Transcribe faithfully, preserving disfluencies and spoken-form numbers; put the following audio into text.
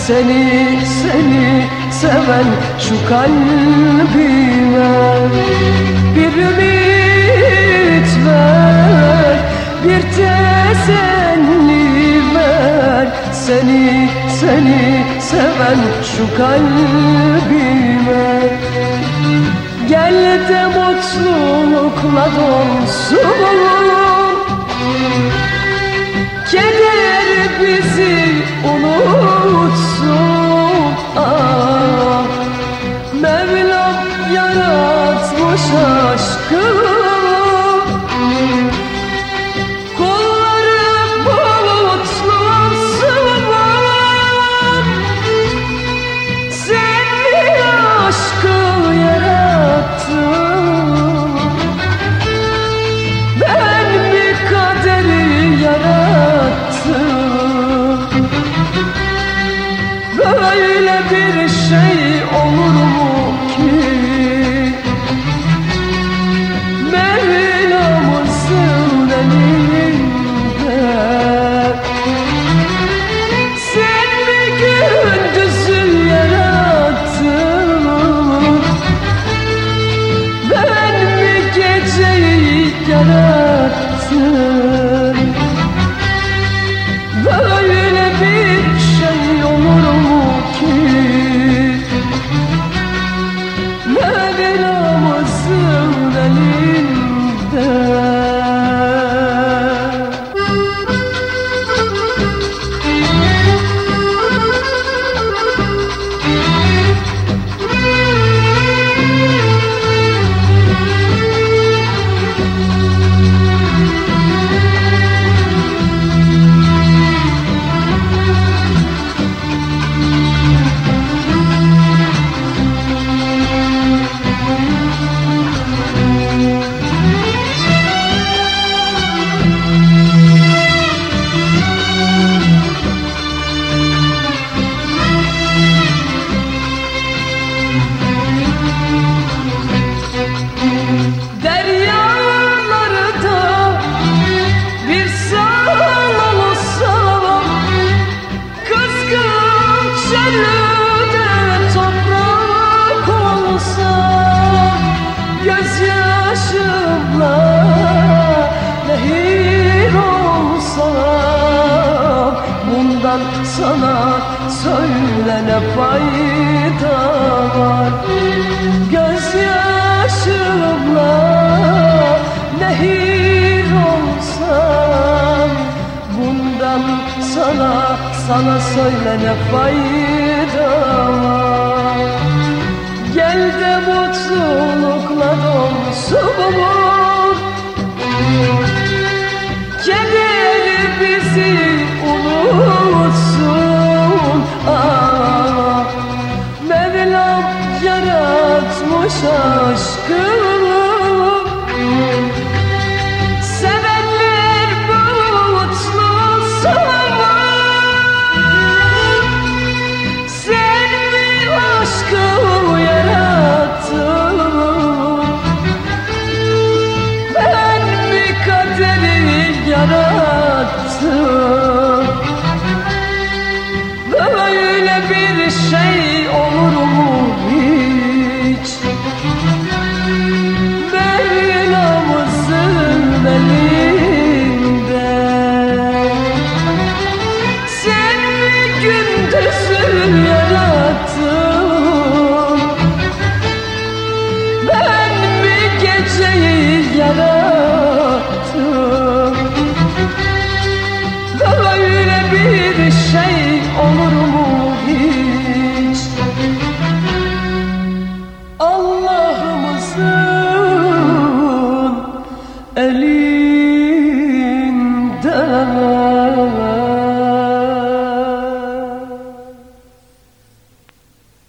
Seni, seni seven şu kalbime bir ümit ver, bir teselli ver. Seni, seni seven şu kalbime gel de mutlulukla dolsun, keder bizi unutsun. Ah, Mevlam yaratmış aşkı, kulları mutlu olsun. Sen aşkı yarattın, ben mi kaderi yarattım? Böyle bir şey olur mu ki Mevlamızın elinde? Sen mi gündüzü yarattın, ben mi geceyi yarattım? Böyle bir şey olur mu ki Mevlamızın elinde? Sana söyle ne fayda var? Gözyaşımla nehir olsam, bundan sana, sana söyle ne fayda var? Gel de mutlulukla dolsun, keder bizi unutsun. Ah, Mevlam yaratmış aşkı, sevenler mutlu olsun. Sen mi aşkı yarattın, ben mi kaderi yarattım? Böyle bir şey olur mu hiç Mevlamızın elinde? Sen mi gündüzü yarattın, ben mi geceyi yarattım? Böyle